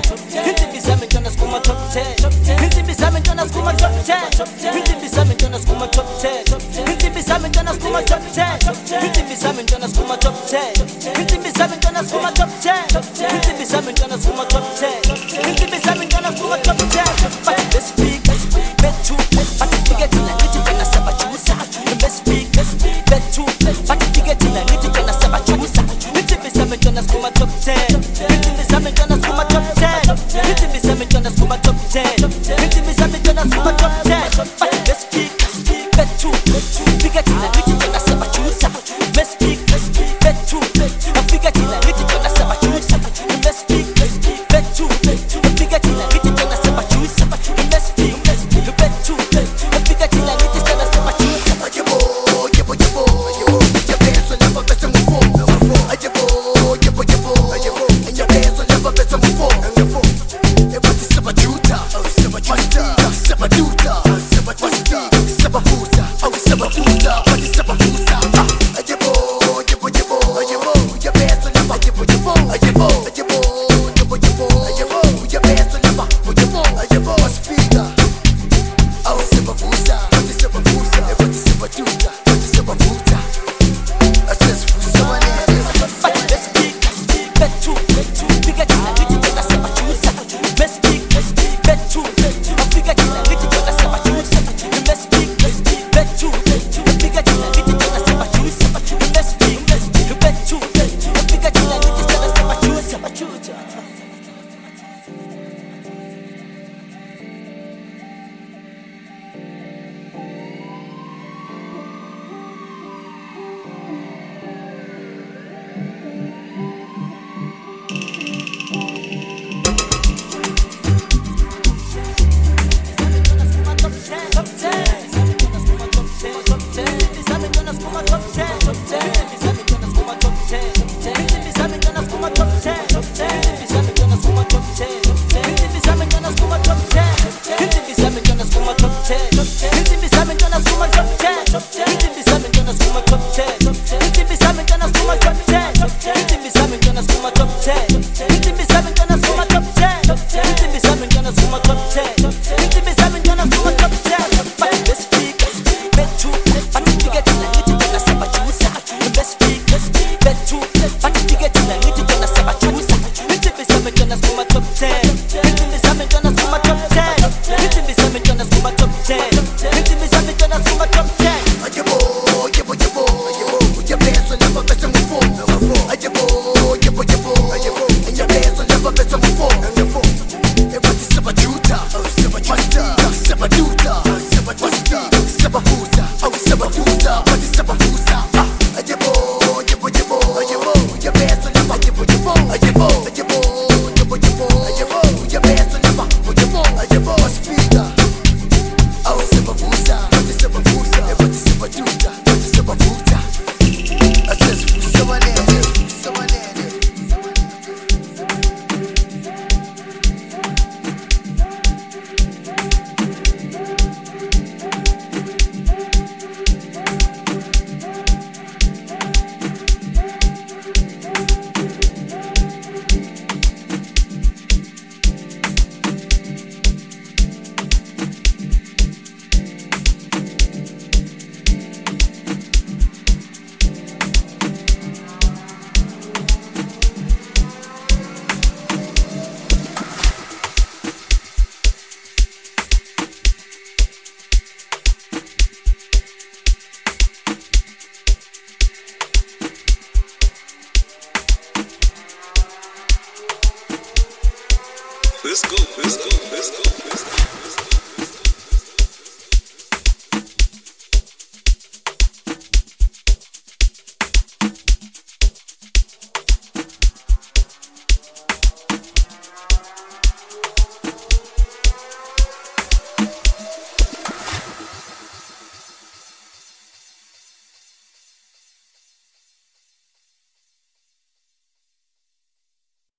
Insimbi zami ntwana sikuma top 10. Insimbi zami ntwana sikuma top 10. Insimbi zami ntwana sikuma top 10. Insimbi zami ntwana sikuma top 10. Insimbi zami ntwana sikuma top 10. Insimbi zami ntwana sikuma top 10. Insimbi zami ntwana sikuma top 10. Insimbi zami ntwana sikuma top 10. But let's speak, bet to, but figure tina ngithi kana sabajusa. Let's speak, bet to, but figure tina ngithi kana sabajusa. Insimbi zami ntwana sikuma top 10. Insimbi zami ntwana sikuma top 10. Insimbi zami ntwana sikuma top 10. Insimbi zami ntwana sikuma top 10. But let's speak, bet to, figure tina ngithi kana sabajusa. Let's speak, bet to, figure tina ngithi kana sabajusa. Let's speak, bet to, figure tina ngithi kana sabajusa. Let's speak, bet to, figure tina ngithi kana sabajusa. Let's go.